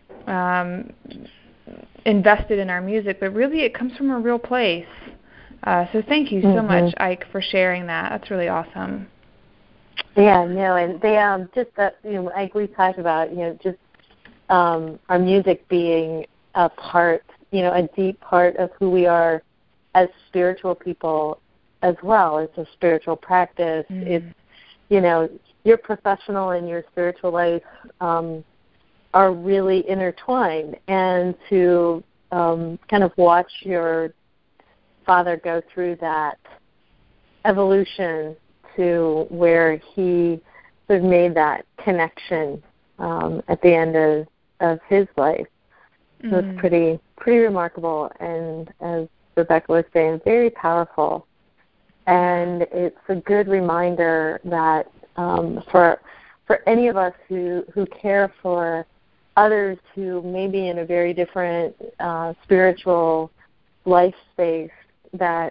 invested in our music, but really it comes from a real place. So thank you so much, Ike, for sharing that. That's really awesome. Yeah, no, and they just that like we talked about, just our music being a part, a deep part of who we are as spiritual people as well. It's a spiritual practice. It's, your professional and your spiritual life are really intertwined. And to kind of watch your father go through that evolution to where he sort of made that connection at the end of his life. So it's pretty remarkable, and as Rebecca was saying, very powerful. And it's a good reminder that for any of us who care for others who may be in a very different spiritual life space, that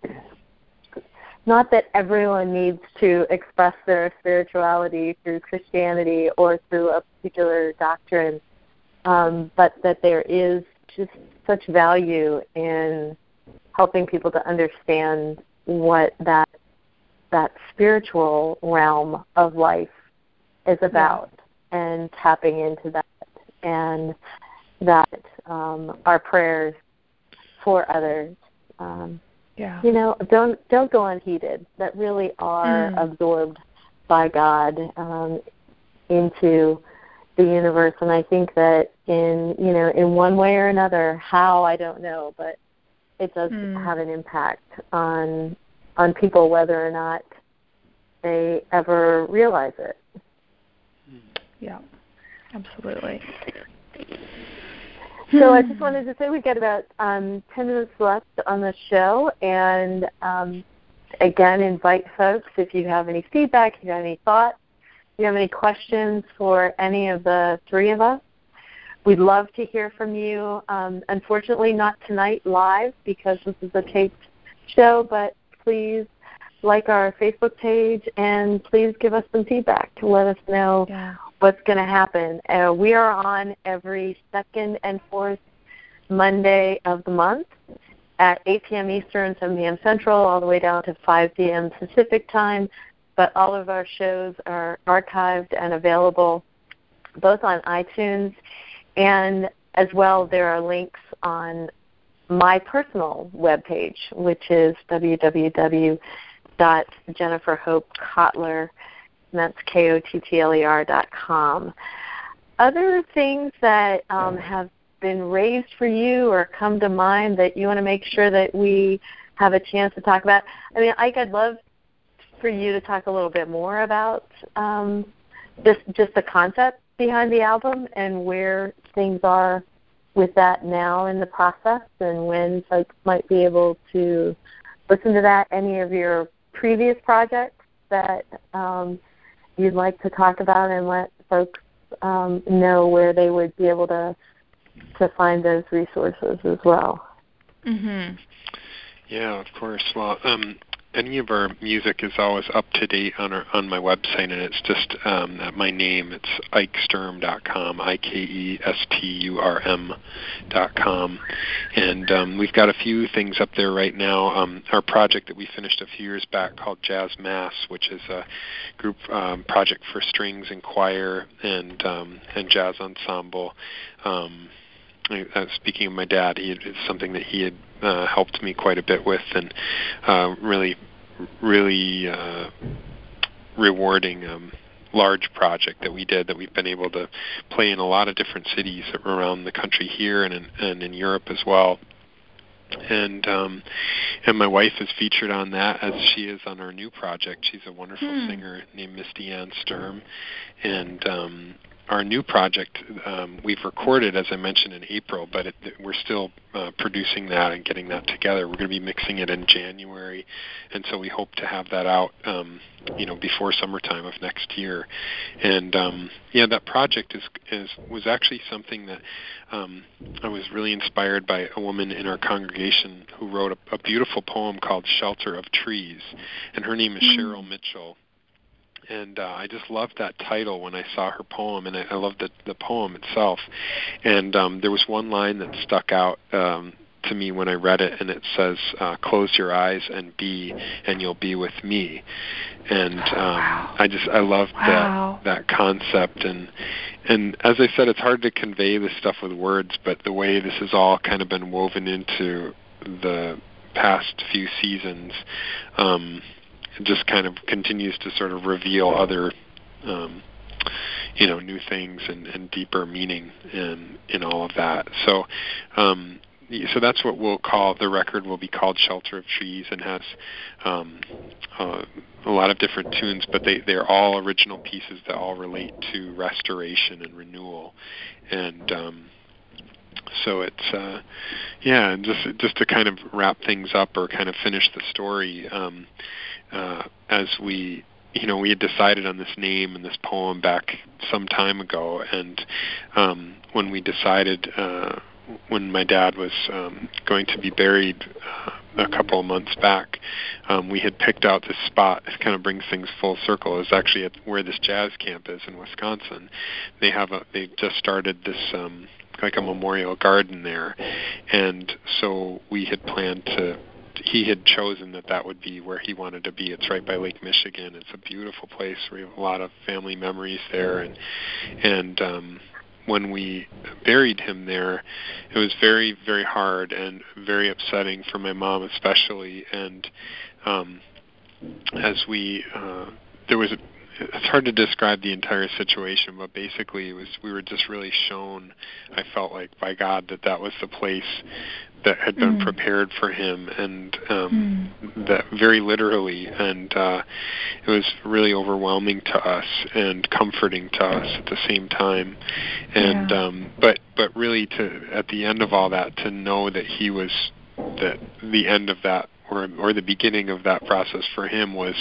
not that everyone needs to express their spirituality through Christianity or through a particular doctrine, but that there is just such value in helping people to understand what that spiritual realm of life is about, and tapping into that, and that our prayers for others, don't go unheeded. That really are absorbed by God into the universe. And I think that in one way or another, how, I don't know, but it does have an impact on people, whether or not they ever realize it. Yeah, absolutely. So I just wanted to say we've got about 10 minutes left on the show, and again, invite folks, if you have any feedback, if you have any thoughts, if you have any questions for any of the three of us, we'd love to hear from you. Unfortunately, not tonight live because this is a taped show, but please like our Facebook page and please give us some feedback to let us know what's going to happen. We are on every second and fourth Monday of the month at 8 p.m. Eastern, 7 p.m. Central, all the way down to 5 p.m. Pacific time. But all of our shows are archived and available both on iTunes, and as well there are links on my personal webpage, which is www.jenniferhopekotler.com. That's KOTTLER.com. Other things that have been raised for you or come to mind that you want to make sure that we have a chance to talk about? I mean, Ike, I'd love for you to talk a little bit more about just the concept behind the album and where things are with that now in the process, and when folks might be able to listen to that. Any of your previous projects that you'd like to talk about, and let folks know where they would be able to find those resources as well. Mm-hmm. Yeah, of course. Well, any of our music is always up to date on my website, and it's just at my name. It's ikesturm.com, IKESTURM.com, and we've got a few things up there right now. Our project that we finished a few years back called Jazz Mass, which is a group project for strings and choir and jazz ensemble. Speaking of my dad, it's something that he had helped me quite a bit with, and really rewarding large project that we did, that we've been able to play in a lot of different cities around the country here and in Europe as well. And my wife is featured on that, as she is on our new project. She's a wonderful singer named Misty Ann Sturm, and our new project, we've recorded, as I mentioned, in April, but we're still producing that and getting that together. We're going to be mixing it in January, and so we hope to have that out, before summertime of next year. And that project was actually something that I was really inspired by a woman in our congregation who wrote a beautiful poem called "Shelter of Trees," and her name is Cheryl Mitchell. And I just loved that title when I saw her poem, and I loved the poem itself. And there was one line that stuck out to me when I read it, and it says, "Close your eyes and you'll be with me." And I loved that concept. And as I said, it's hard to convey this stuff with words, but the way this has all kind of been woven into the past few seasons, it just kind of continues to sort of reveal other, new things and deeper meaning in all of that. So that's what we'll call the record. Will be called "Shelter of Trees," and has a lot of different tunes, but they're all original pieces that all relate to restoration and renewal. And so it's and just to kind of wrap things up or kind of finish the story. As we had decided on this name and this poem back some time ago, and when we decided, when my dad was going to be buried a couple of months back, we had picked out this spot. It kind of brings things full circle. It was actually where this jazz camp is in Wisconsin. They just started this like a memorial garden there. And so we had planned he had chosen that would be where he wanted to be. It's right by Lake Michigan. It's a beautiful place. We have a lot of family memories there. And when we buried him there, it was very, very hard and very upsetting for my mom especially. And as we it's hard to describe the entire situation, but basically we were just really shown, I felt like, by God that was the place that had been prepared for him, and that very literally, and it was really overwhelming to us and comforting to us at the same time. And but really, at the end of all that, to know that that the end of that, or the beginning of that process for him was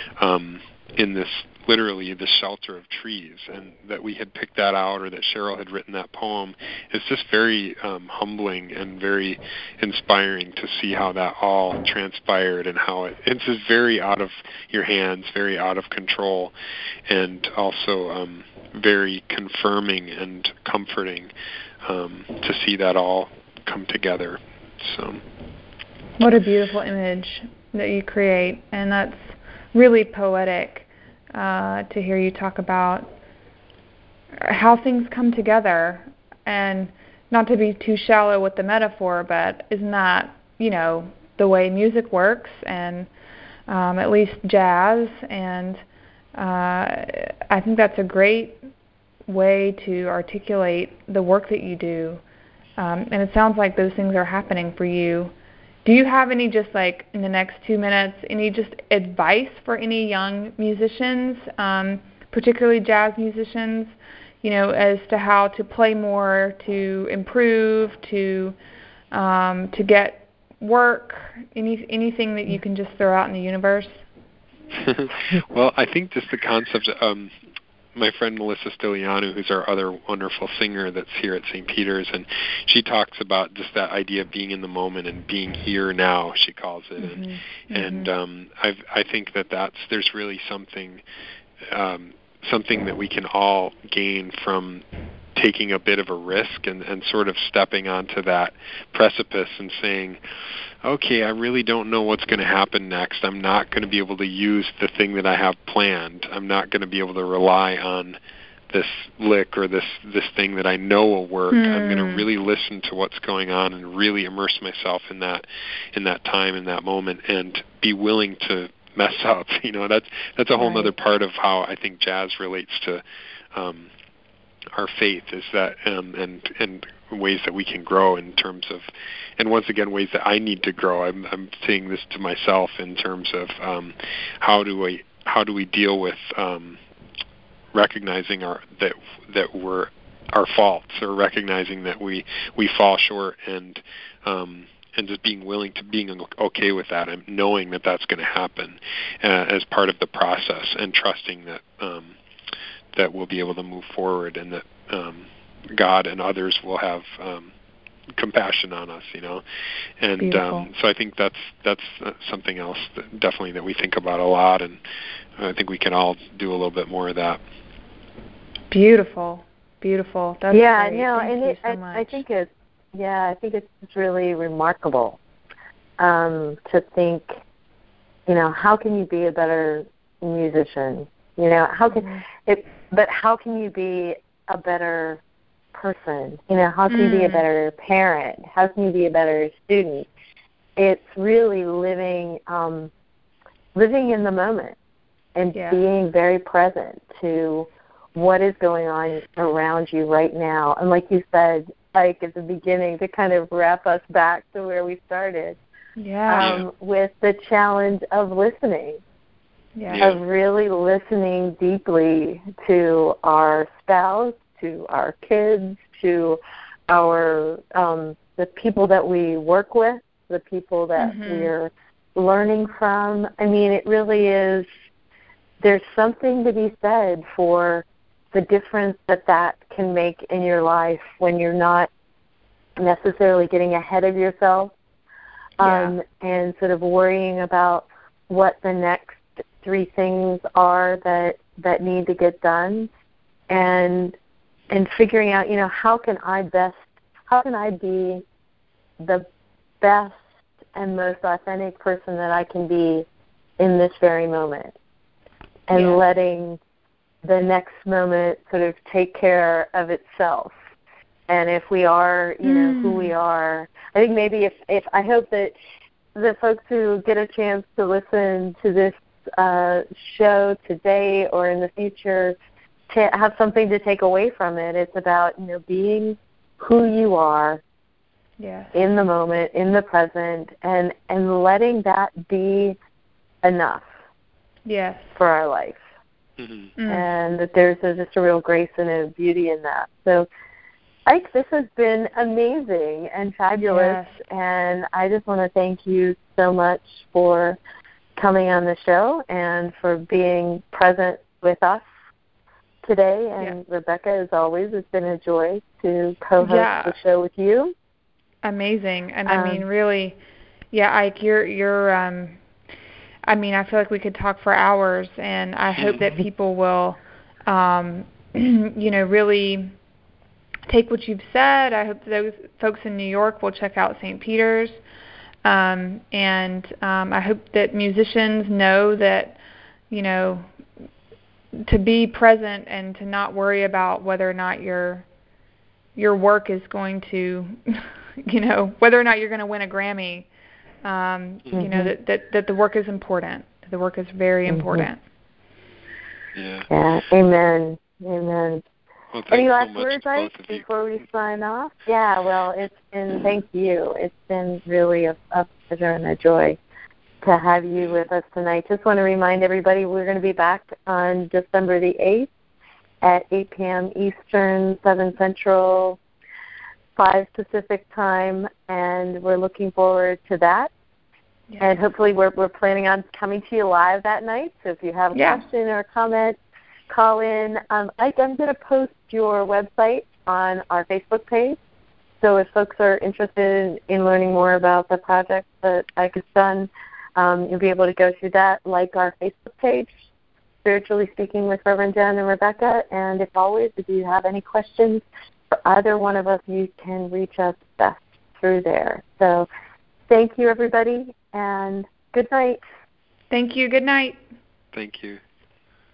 in this, literally, the shelter of trees, and that we had picked that out, or that Cheryl had written that poem. It's just very humbling and very inspiring to see how that all transpired, and how it's just very out of your hands, very out of control, and also very confirming and comforting to see that all come together. So, what a beautiful image that you create, and that's really poetic. To hear you talk about how things come together, and not to be too shallow with the metaphor, but isn't that, the way music works, and at least jazz, and I think that's a great way to articulate the work that you do, and it sounds like those things are happening for you. Do you have any, just like in the next 2 minutes, any just advice for any young musicians, particularly jazz musicians, as to how to play more, to improve, to get work, anything that you can just throw out in the universe? Well, I think just the concept, my friend Melissa Stilianu, who's our other wonderful singer that's here at St. Peter's, and she talks about just that idea of being in the moment and being here now, she calls it. And I think there's really something that we can all gain from taking a bit of a risk and sort of stepping onto that precipice and saying, okay, I really don't know what's going to happen next. I'm not going to be able to use the thing that I have planned. I'm not going to be able to rely on this lick or this thing that I know will work. I'm going to really listen to what's going on and really immerse myself in that time, in that moment, and be willing to mess up. That's a whole other part of how I think jazz relates to our faith, is that and ways that we can grow in terms of, and once again, ways that I need to grow. I'm saying this to myself in terms of how do we deal with recognizing that we're our faults, or recognizing that we fall short, and just being okay with that, and knowing that that's going to happen as part of the process, and trusting that we'll be able to move forward, and that God and others will have compassion on us, And so I think that's something else that we think about a lot, and I think we can all do a little bit more of that. Beautiful. That's great. No, Thank you so much. I think it's really remarkable to think, how can you be a better musician? How can you be a better person? How can you be a better parent? How can you be a better student? It's really living in the moment and being very present to what is going on around you right now. And like you said, like at the beginning, to kind of wrap us back to where we started, with the challenge of listening. Of really listening deeply to our spouse, to our kids, to our the people that we work with, the people that we're learning from. I mean, it really is, there's something to be said for the difference that can make in your life when you're not necessarily getting ahead of yourself and sort of worrying about what the next 3 things are that need to get done, and figuring out, how can I best how can I be the best and most authentic person that I can be in this very moment, and letting the next moment sort of take care of itself. And if we are, who we are, I think maybe if I hope that the folks who get a chance to listen to this show today or in the future to have something to take away from it. It's about, being who you are in the moment, in the present, and letting that be enough for our life. Mm-hmm. And that there's just a real grace and a beauty in that. So, Ike, this has been amazing and fabulous, and I just want to thank you so much for coming on the show and for being present with us today. And Rebecca, as always, it's been a joy to co-host the show with you. Amazing. And I mean, really, Ike, you're I mean, I feel like we could talk for hours, and I hope that people will, really take what you've said. I hope those folks in New York will check out St. Peter's. And I hope that musicians know that, to be present and to not worry about whether or not your work is going to, whether or not you're going to win a Grammy. That the work is important. The work is very important. Yeah. Amen. Well, any last words, Ike, before we sign off? Yeah. Well, thank you. It's been really a pleasure and a joy to have you with us tonight. Just want to remind everybody we're going to be back on December the 8th at 8 p.m. Eastern, 7 Central, 5 Pacific time, and we're looking forward to that. Yeah. And hopefully we're planning on coming to you live that night. So if you have a question or a comment, call in. Ike, I'm going to post your website on our Facebook page. So if folks are interested in learning more about the project that Ike has done, you'll be able to go through that, like our Facebook page, Spiritually Speaking with Reverend Jen and Rebecca. And if you have any questions for either one of us, you can reach us best through there. So thank you, everybody, and good night. Thank you. Good night. Thank you.